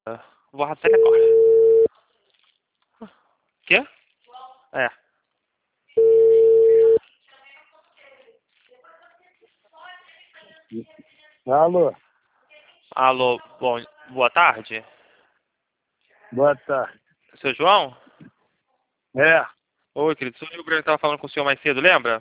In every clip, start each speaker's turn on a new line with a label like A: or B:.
A: Vou arrastar ele agora. Quê? É.
B: Alô,
A: Alô, boa tarde.
B: boa tarde.
A: Seu João?
B: É,
A: Oi, querido. Sou eu, o Breno, que estava falando com o senhor mais cedo, lembra?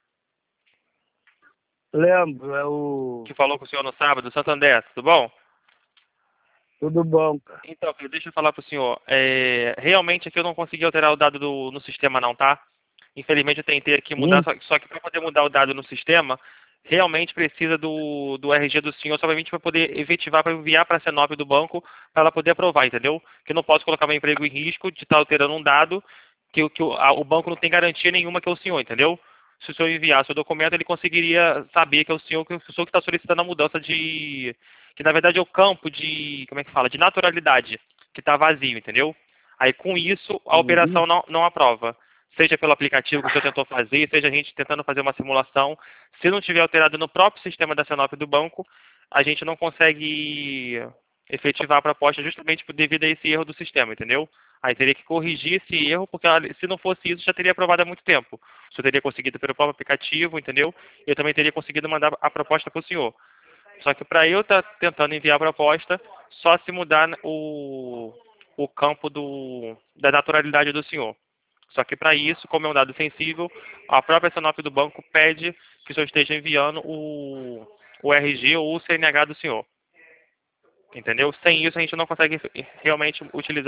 B: lembro, é o...
A: Que falou com o senhor no sábado, Santander, tudo bom?
B: Tudo bom, cara?
A: Então, querido, deixa eu falar pro senhor. Realmente aqui eu não consegui alterar o dado no sistema não, tá? Infelizmente eu tentei aqui mudar, só que para poder mudar o dado no sistema, realmente precisa do RG do senhor, somente para poder efetivar, para enviar para a C9 do banco, para ela poder aprovar, entendeu? Que eu não posso colocar meu emprego em risco de estar alterando um dado o banco não tem garantia nenhuma que é o senhor, entendeu? Se o senhor enviasse o documento, ele conseguiria saber que é o senhor que está solicitando a mudança que na verdade é o campo como é que fala? De naturalidade, que está vazio, entendeu? Aí com isso, a
B: Uhum.
A: operação não aprova. Seja pelo aplicativo que o senhor tentou fazer, seja a gente tentando fazer uma simulação. Se não tiver alterado no próprio sistema da CENOP do banco, a gente não consegue efetivar a proposta justamente devido a esse erro do sistema, entendeu? Aí teria que corrigir esse erro, porque se não fosse isso, já teria aprovado há muito tempo. O senhor teria conseguido pelo próprio aplicativo, entendeu? Eu também teria conseguido mandar a proposta para o senhor. Só que para eu estar tentando enviar a proposta, só se mudar o campo da naturalidade do senhor. Só que para isso, como é um dado sensível, a própria CNOP do banco pede que o senhor esteja enviando o RG ou o CNH do senhor. Entendeu? Sem isso, a gente não consegue realmente utilizar